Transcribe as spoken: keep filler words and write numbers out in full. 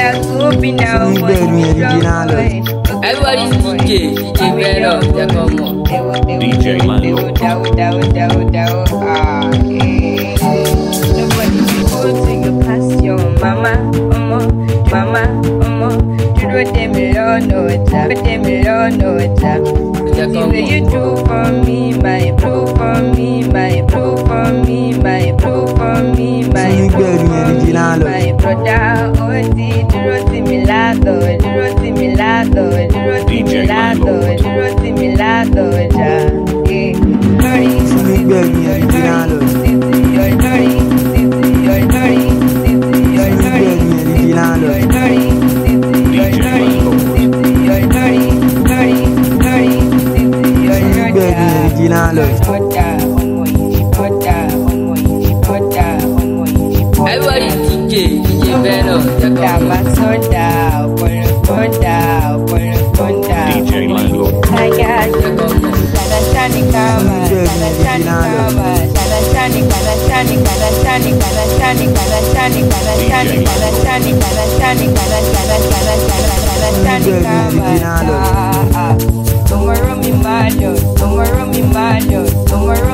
Everybody's D J, D J Vero, yeah, come on. D J Mando. Nobody holds you past your mama, mama, mama, mama. You do them alone, no tap, them alone, no tap. The way you do for me, my blue for me, my blue for me, my blue for me, my blue for me, my brother. Oti, duro ti mi lado, duro ti mi lado, duro ti mi lado, duro ti mi lado, ja. Eh, glory, your glory, your glory, your glory, your glory, your glory, your glory, your glory, glory, glory, your Everybody D J, D J Vero, yeah, come on. D J Mando. Tomorrow me mad, tomorrow me mad, tomorrow